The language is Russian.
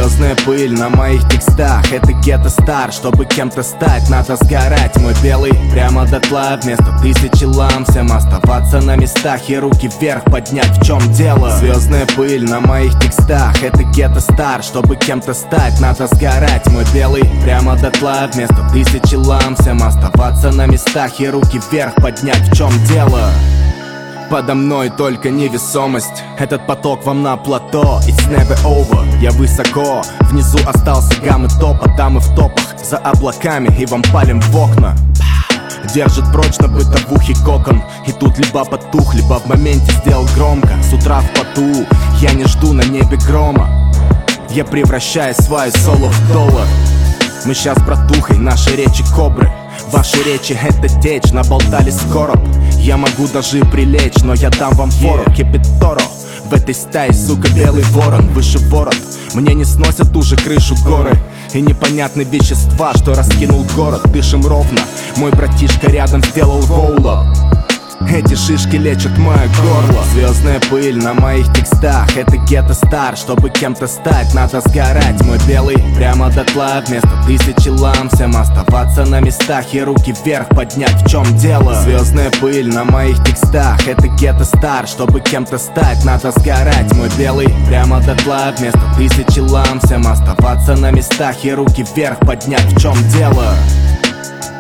Звездная пыль на моих текстах, это гетто стар. Чтобы кем-то стать, надо сгорать. Мой белый прямо дотла, вместо тысячи лам. Всем оставаться на местах и руки вверх поднять, в чем дело? Звездная пыль на моих текстах, это гетто стар. Чтобы кем-то стать, надо сгорать. Мой белый прямо дотла, вместо тысячи лам. Всем оставаться на местах и руки вверх поднять, в чем дело? Подо мной только невесомость. Этот поток вам на плато. It's never over, я высоко. Внизу остался гам и топ, а там и в топах. За облаками и вам палим в окна. Держит прочно бытовухи кокон. И тут либо потух, либо в моменте сделал громко. С утра в поту, я не жду на небе грома. Я превращаю свою соло в доллар. Мы щас братухой, наши речи кобры. Ваши речи это течь, наболтали скоро. Я могу даже прилечь, но я дам вам фору. Кипиторо, в этой стае, сука, белый ворон. Выше ворот, мне не сносят уже крышу горы. И непонятные вещества, что раскинул город. Дышим ровно, мой братишка рядом сделал роулап. Эти шишки лечат мое горло. Звездная пыль на моих текстах, это гетто стар. Чтобы кем-то стать, надо сгорать. Мой белый прямо дотла, вместо тысячи лам. Всем оставаться на местах и руки вверх поднять, в чем дело? Звездная пыль на моих текстах, это гетто стар. Чтобы кем-то стать, надо сгорать. Мой белый прямо дотла, вместо тысячи лам. Всем оставаться на местах и руки вверх поднять, в чем дело?